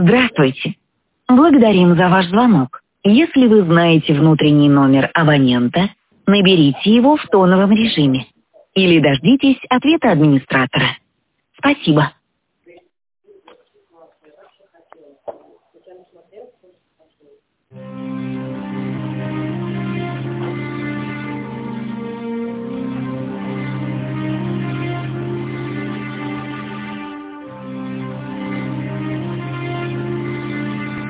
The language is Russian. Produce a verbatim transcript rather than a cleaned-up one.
Здравствуйте. Благодарим за ваш звонок. Если вы знаете внутренний номер абонента, наберите его в тоновом режиме или дождитесь ответа администратора. Спасибо.